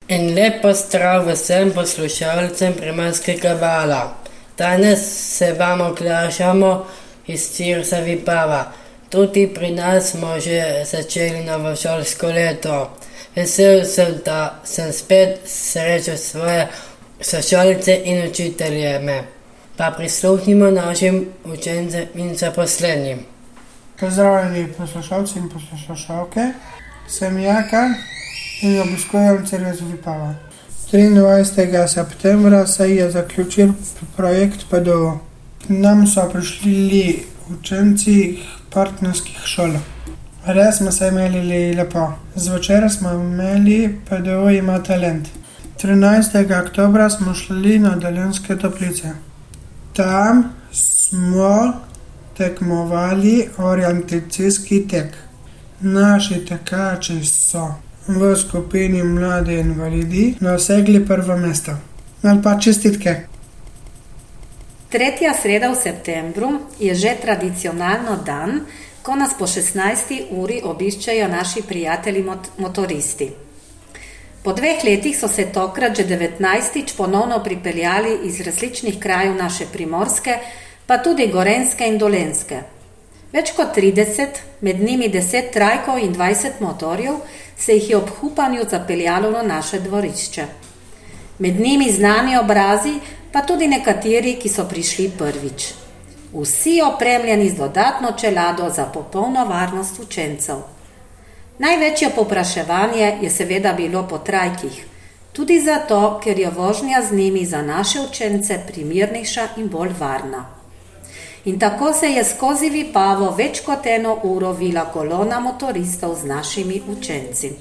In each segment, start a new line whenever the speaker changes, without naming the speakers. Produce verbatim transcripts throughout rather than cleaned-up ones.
In lep pozdrav vsem poslušalcem Primorskega vala. Danes se vam oglašamo iz Cirjusa Vipava. Tudi pri nas smo že začeli novo šolsko leto. Vesel sem, da sem spet srečal svoje sošolce in učitelje. Pa prisluhnimo našim učencem in zaposlenim.
Pozdravljeni poslušalci in poslušalke, sem Jaka in obiskujem Cirjus Vipava. triindvajsetega septembra se je zaključil projekt P D O. K nam so prišli učenci partnerskih šol. Res smo se imeli lepo. Zvečer smo imeli P D O ima talent. trinajstega oktobra smo šli na Dolenjske Toplice. Tam smo tekmovali orientacijski tek. Naši tekači so v skupini Mladi invalidi dosegli prvo mesto. Ali pa čestitke.
Tretja sreda v septembru je že tradicionalno dan, ko nas po šestnajsti uri obiščejo naši prijatelji mot- motoristi. Po dveh letih so se tokrat že devetnajstič ponovno pripeljali iz različnih krajev naše Primorske, pa tudi Gorenjske in Dolenjske. Več kot trideset, med njimi deset trajkov in dvajset motorjev, se jih je ob hupanju zapeljalo na naše dvorišče. Med njimi znani obrazi, pa tudi nekateri, ki so prišli prvič. Vsi opremljeni z dodatno čelado za popolno varnost učencev. Največje povpraševanje je seveda bilo po trajkih, tudi zato, ker je vožnja z njimi za naše učence primernejša in bolj varna. In tako se je skozi Vipavo več kot eno uro vila kolona motoristov z našimi učenci.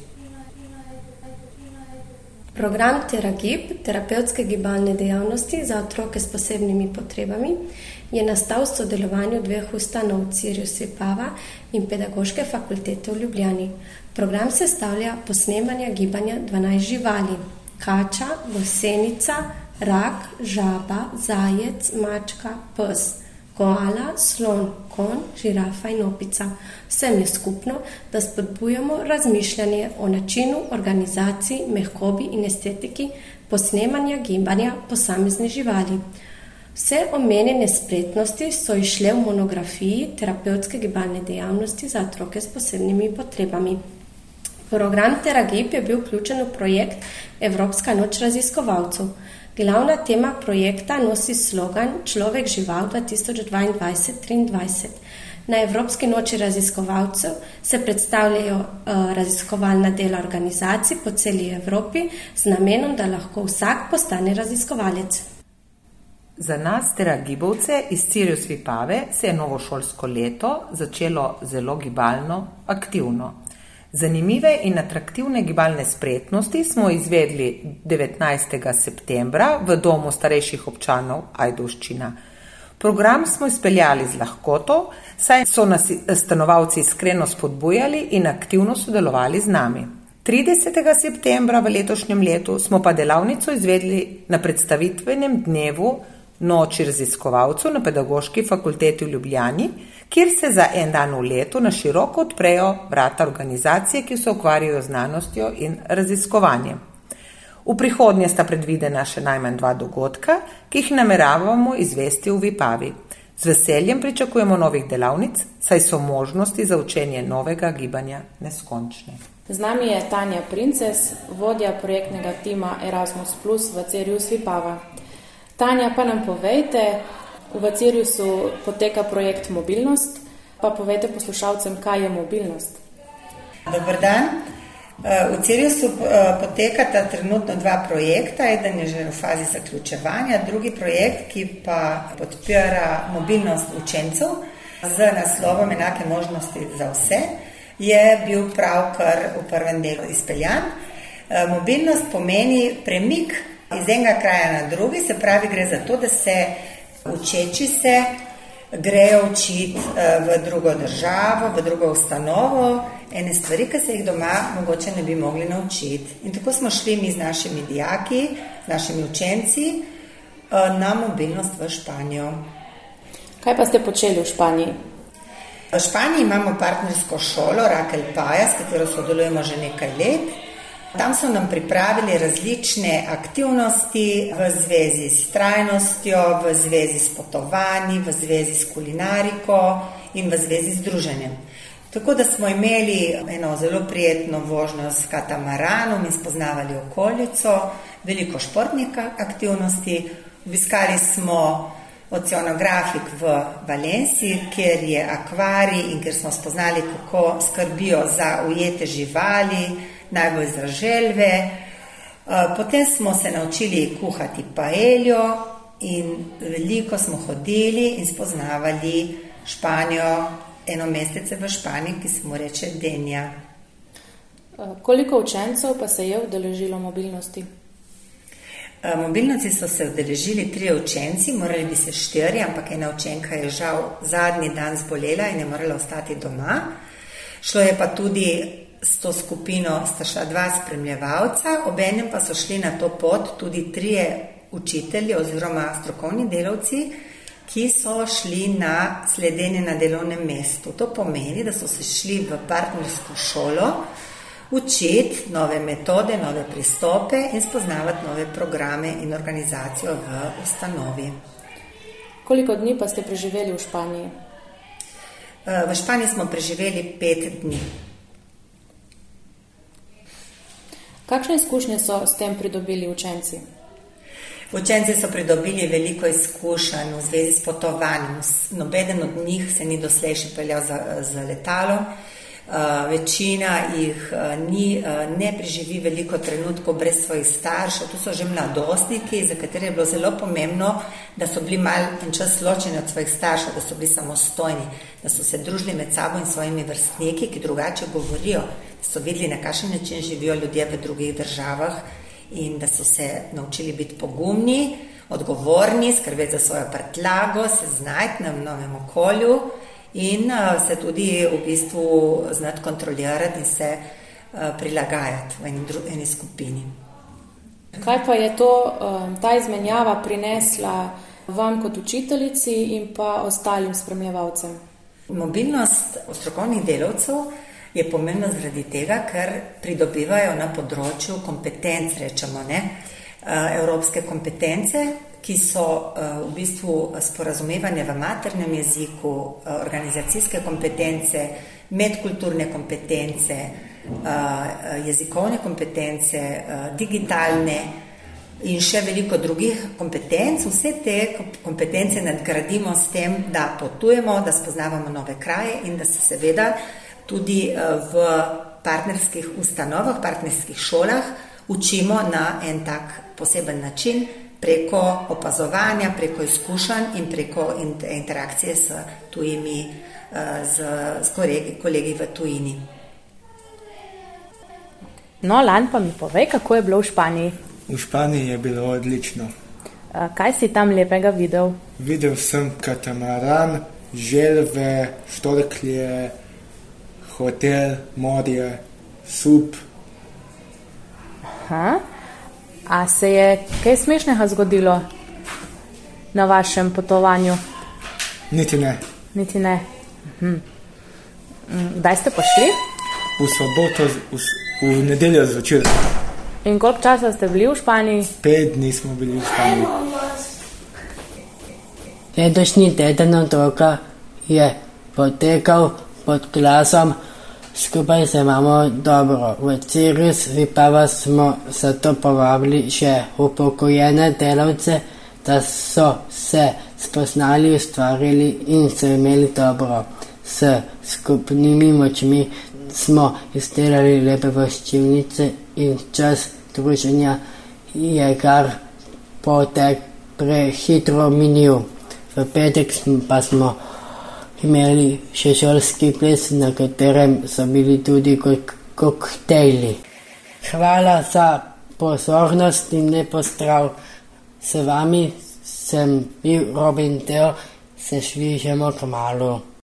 Program Teragib, terapevtske gibalne dejavnosti za otroke s posebnimi potrebami, je nastal v sodelovanju dveh ustanov Cirjus Vipava in Pedagoške fakultete v Ljubljani. Program sestavlja posnemanja gibanja dvanajst živali: kača, gosenica, rak, žaba, zajec, mačka, pes, koala, slon, konj, žirafa in opica. Vsem je skupno, da spodbujamo razmišljanje o načinu, organizaciji, mehkobi in estetiki posnemanja gibanja posamezne živali. Vse omenjene spretnosti so izšle v monografiji Terapevtske gibalne dejavnosti za otroke s posebnimi potrebami. Program Teragib je bil vključen v projekt Evropska noč raziskovalcev. Glavna tema projekta nosi slogan Človek žival dva tisoč dvaindvajset triindvajset. Na Evropski noči raziskovalcev se predstavljajo uh, raziskovalna dela organizacij po celi Evropi z namenom, da lahko vsak postane raziskovalec.
Za nas teragibovce iz Cirjus Vipave se je novo šolsko leto začelo zelo gibalno aktivno. Zanimive in atraktivne gibalne spretnosti smo izvedli devetnajstega septembra v Domu starejših občanov Ajdovščina. Program smo izpeljali z lahkoto, saj so nas stanovalci iskreno spodbujali in aktivno sodelovali z nami. tridesetega septembra v letošnjem letu smo pa delavnico izvedli na predstavitvenem dnevu Noči raziskovalcev na Pedagoški fakulteti v Ljubljani, kjer se za en dan v letu na široko odprejo vrata organizacije, ki se ukvarjajo z znanostjo in raziskovanjem. V prihodnje sta predvidena še najmanj dva dogodka, ki jih nameravamo izvesti v Vipavi. Z veseljem pričakujemo novih delavnic, saj so možnosti za učenje novega gibanja neskončne.
Z nami je Tanja Princes, vodja projektnega tima Erasmus plus v Cirjus Vipava. Tanja, pa nam povejte, v Cirjusu poteka projekt Mobilnost, pa povejte poslušalcem, kaj je mobilnost.
Dobar dan. V Cirjusu potekata trenutno dva projekta, eden je že v fazi zaključevanja, drugi projekt, ki pa podpira mobilnost učencev z naslovom Enake možnosti za vse, je bil pravkar v prvem delu izpeljan. Mobilnost pomeni premik iz enega kraja na drugi, se pravi, gre za to, da se učeči se grejo učiti v drugo državo, v drugo ustanovo, ene stvari, ki se jih doma mogoče ne bi mogli naučiti. In tako smo šli mi z našimi dijaki, z našimi učenci na mobilnost v Španijo.
Kaj pa ste počeli v Španiji?
V Španiji imamo partnersko šolo Rakel Paja, s katero sodelujemo že nekaj let. Tam so nam pripravili različne aktivnosti v zvezi s trajnostjo, v zvezi s potovanji, v zvezi s kulinariko in v zvezi z druženjem. Tako da smo imeli eno zelo prijetno vožnjo s katamaranom in spoznavali okolico, veliko športnih aktivnosti. Obiskali smo oceanografik v Valenciji, kjer je akvarij in kjer smo spoznali, kako skrbijo za ujete živali, najbolj za želve. Potem smo se naučili kuhati paeljo in veliko smo hodili in spoznavali Španijo, eno mestece v Španiji, ki se mu reče Denja.
Koliko učencev pa se je udeležilo mobilnosti?
Mobilnosti so se udeležili trije učenci, morali bi se štiri, ampak ena učenka je žal zadnji dan zbolela in je morala ostati doma. Šlo je pa tudi s to skupino, sta šla dva spremljevalca, obenem pa so šli na to pot tudi trije učitelji oziroma strokovni delavci, ki so šli na sledenje na delovnem mestu. To pomeni, da so se šli v partnersko šolo učiti nove metode, nove pristope in spoznavati nove programe in organizacijo v ustanovi.
Koliko dni pa ste preživeli v Španiji?
V Španiji smo preživeli pet dni.
Kakšne izkušnje so s tem pridobili učenci?
Učenci so pridobili veliko izkušenj v zvezi s potovanjem. Nobeden od njih se ni doslej še peljal za, za letalo. Uh, večina jih uh, ni, uh, ne preživi veliko trenutkov brez svojih staršev. Tu so že mladostniki, za katere je bilo zelo pomembno, da so bili malo en čas ločeni od svojih staršev, da so bili samostojni, da so se družili med sabo in svojimi vrstniki, ki drugače govorijo, da so videli, na kakšen način živijo ljudje v drugih državah in da so se naučili biti pogumni, odgovorni, skrbeti za svojo prtljago, se znajti na novem okolju in uh, se tudi v bistvu znati kontrolirati in se uh, prilagajati v eni, dru- eni skupini.
Kaj pa je to, um, ta izmenjava prinesla vam kot učiteljici in pa ostalim spremljevalcem?
Mobilnost strokovnih delavcev je pomembna zaradi tega, ker pridobivajo na področju kompetenc, rečemo, ne, uh, evropske kompetence, ki so uh, v bistvu sporazumevanje v maternem jeziku, uh, organizacijske kompetence, medkulturne kompetence, uh, jezikovne kompetence, uh, digitalne in še veliko drugih kompetenc. Vse te kompetence nadgradimo s tem, da potujemo, da spoznavamo nove kraje in da se seveda tudi uh, v partnerskih ustanovah, partnerskih šolah učimo na en tak poseben način, preko opazovanja, preko izkušenj in preko interakcije s tujimi, z, z kolegi, kolegi v tujini.
No, Lan, pa mi povej, kako je bilo v Španiji?
V Španiji je bilo odlično.
Kaj si tam lepega videl?
Videl sem katamaran, želve, štorklje, hotel, morje, sup.
Aha. A se je kaj smešnega zgodilo na vašem potovanju?
Niti ne.
Niti ne. Mhm. Kdaj ste pa šli?
V soboto, v, v nedeljo zvečer.
In koliko časa ste bili v Španiji?
Pet dni smo bili v Španiji.
Letošnji teden otroka je potekal pod klasom. Skupaj se imamo dobro. V Cirrus Vipava smo zato povabili še upokojene delavce, da so se spoznali, ustvarili in so imeli dobro. S skupnimi močmi smo izdelali lepe voščilnice in čas druženja je kar potek prehitro minil. V petek pa smo imeli še šolski ples, na katerem so bili tudi kok- koktejli. Hvala za pozornost in lepo zdrav. S vami sem bil Robin Teo, se slišimo kmalu.